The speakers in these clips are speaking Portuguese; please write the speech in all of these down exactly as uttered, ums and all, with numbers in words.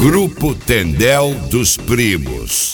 Grupo Tendel dos Primos.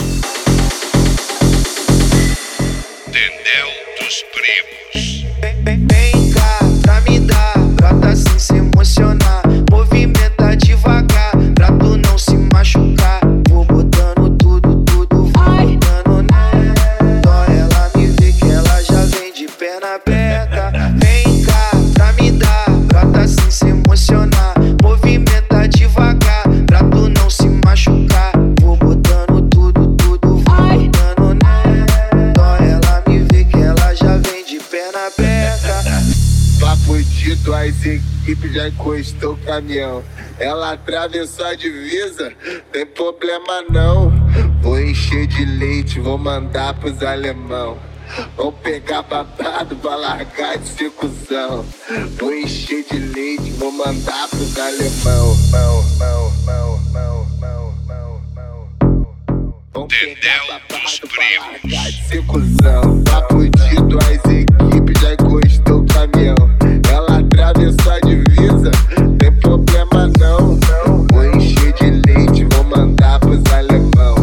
Tendel dos Primos. Vem, vem, vem cá pra me dar, brota sem se emocionar. Movimenta devagar, pra tu não se machucar. Vou botando tudo, tudo, vou botando nela. Só ela me vê que ela já vem de perna aberta. Vem cá pra me dar, brota sem se emocionar. Movimenta devagar, pra tu não se machucar. Vou botando tudo, tudo, vou botando nela. Só ela me vê que ela já vem de perna aberta. Papo dito, as equipes já encostou o caminhão. Ela atravessou a divisa, tem problema não. Vou encher de leite, vou mandar pros alemão. Vou pegar babado pra largar de ser cuzão. Vou encher de leite, vou mandar pros alemão. Mão, mão, mão, mão, mão, mão, mão. Vou pegar babado pra largar de ser cuzão. Papo dito, as equipes já encostou o caminhão. Ela atravessou a divisa, tem problema não. Vou encher de leite, vou mandar pros alemão.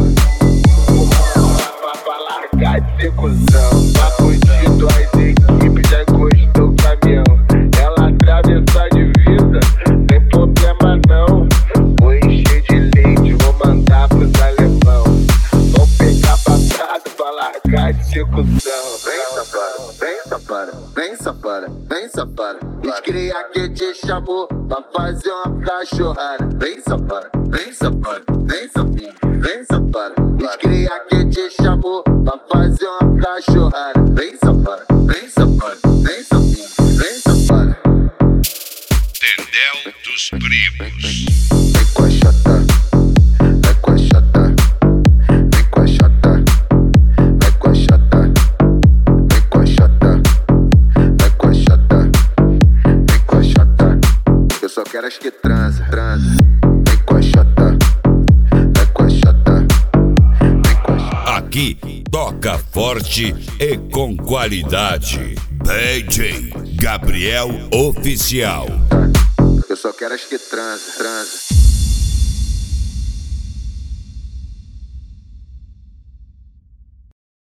Pra largar de ser cuzão. Papo dito, as equipes já encostou o caminhão. Ela atravessou a divisa, tem problema não. Vou encher de leite, vou mandar pros alemão. Vou pegar babado pra largar de ser cuzão. Vem safada, vem safada, vem safada, vem safada. Os cria que te chamou pra fazer uma cachorrada. Vem safada, vem safada, vem safada, vem safada. Os cria que te chamou pra fazer uma cachorrada. Vem safada, vem safada, vem safada, vem safada. Tendel dos Primos. Vem com a chata, vem com a chata, vem com a chata, vem com a chata, vem com a chata, vem com a chata, vem com a chata. Eu só quero as que transa, transa. Vem com a chata, vem com a chata, vem com a chata. Aqui toca forte e com qualidade. D J Gabriel Oficial. Eu só quero as que transa, transa.